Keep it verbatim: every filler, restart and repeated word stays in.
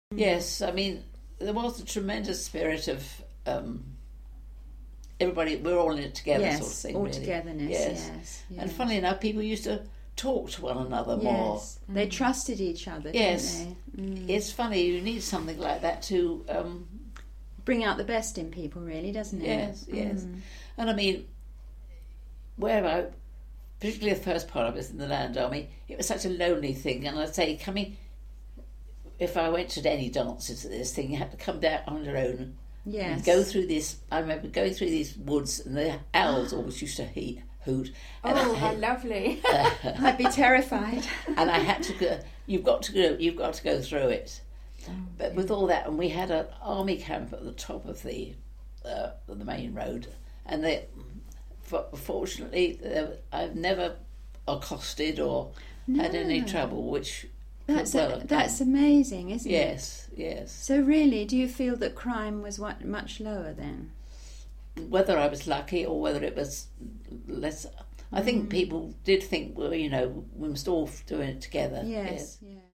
Yes, I mean, there was a tremendous spirit of um, everybody, we're all in it together yes, sort of thing. all really. togetherness, yes. yes, yes. And funnily enough, people used to talk to one another yes. more. They trusted each other, yes. didn't they? Mm. It's funny, you need something like that to... Um, bring out the best in people, really, doesn't it? Yes, yes. Mm. And I mean, where I, particularly the first part of it in the Land Army, it was such a lonely thing. And I'd say, coming, if I went to any dances at this thing, you had to come down on your own. Yes. And go through this, I remember going through these woods, and the owls always used to he, hoot. And oh, I, how lovely. Uh, I'd be terrified. And I had to go, you've got to go, you've got to go through it. Oh, but with all that, and we had an army camp at the top of the uh, the main road, and they, fortunately, I've never accosted or no. had any trouble, which that's well a, that's amazing, isn't yes, it? Yes, yes. So really, do you feel that crime was what, much lower then? Whether I was lucky or whether it was less, I think mm. people did think, well, you know, we must all do it together. Yes. yes. Yeah.